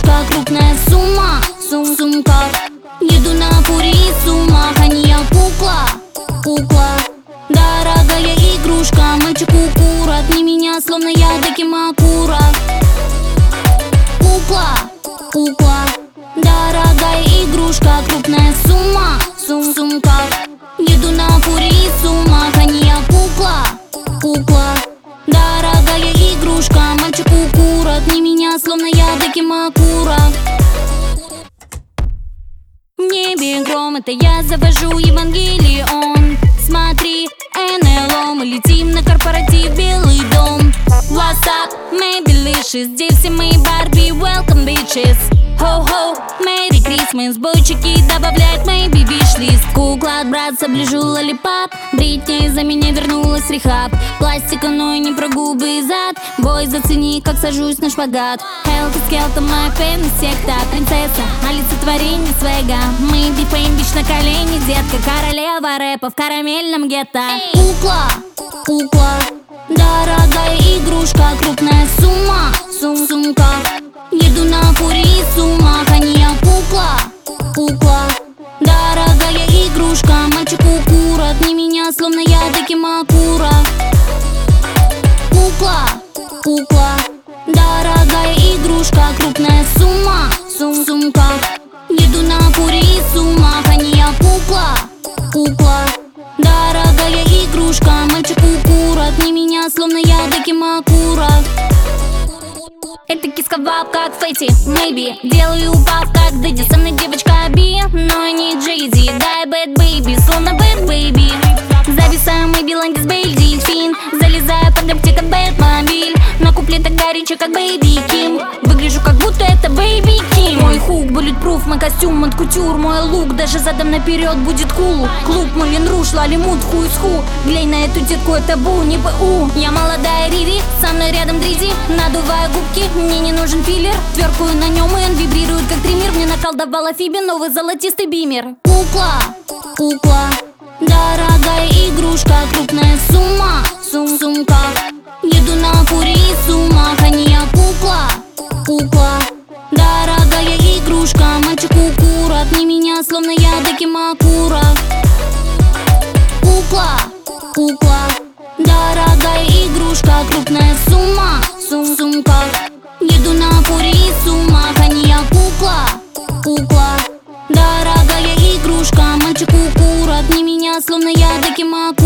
игрушка, крупная сумма. Сумка. Еду на фуре и с ума, а не я кукла. Дорогая игрушка, мальчик укура, отни меня, словно я Дакимакура. Кукла. Дорогая игрушка, крупная сумма. Сумка. Еду на фуре и с ума, а не я кукла. Дорогая игрушка, мальчик укура, отни меня, словно я Дакимакура. В небе гром, это я завожу Евангелион. Смотри, НЛО, мы летим на корпоратив Белый дом. What's up, Maybellicious, здесь все мы Барби, welcome bitches. Ho-ho, Merry Christmas, бойчики добавляют maybe wish-лист. Кукла от братца, ближу лолипап. Бритни за меня вернулась в рехаб. Пластика, но и не про губы и зад. Бой, зацени, как сажусь на шпагат. Хелки, скелта, моя фэн, секта. Принцесса, олицетворение свега. Мы бифейм, бич на колени, детка. Королева рэпа в карамельном гетто. Кукла. Дорогая игрушка, крупная сумма. Сумка. Еду на фуре и с ума, а не я кукла. Дорогая игрушка, мальчик укура, отни меня, словно я Дакимакура. Кукла. Дорогая игрушка, крупная сумма. Сумка. Еду на фуре и с ума, а не я кукла. Дорогая игрушка, мальчик укура, отни меня, словно я Дакимакура. Это киска вап, как Фэти, maybe. Делаю пап, как Дэдди. Со мной девочка Би, но не Джейзи. Дай bad baby, словно bad baby. Зависаю мы Биланди с Бейли Фин. Залезаю под аптека Бэтмобиль. На куплетах горячо, как Бэйби Ким. Выгляжу, как будто это Бэйби Ким. Мой хук, bulletproof, мой костюм, от кутюр. Мой лук, даже задом наперед будет кул. Клуб, Мулин Руш, Лалимут, хуй с ху. Глянь на эту детку, это бу, не БУ. Я молодая Рири, со мной рядом Дризи. Надуваю губки, мне не нужен филлер. Тверкую на нем, и он вибрирует, как триммер. Мне наколдовала Фиби новый золотистый бимер. Кукла. Дорогая игрушка, крупная сумма. Сумка. Еду на фуре и с ума, а не я кукла. Дорогая игрушка, мальчик укура, отни меня, словно я Дакимакура. Кукла. Дорогая игрушка, крупная сумма. Сумка. Еду на фуре и с ума, а не я кукла. Дорогая игрушка, мальчик укура, отни меня, словно я Дакимакура.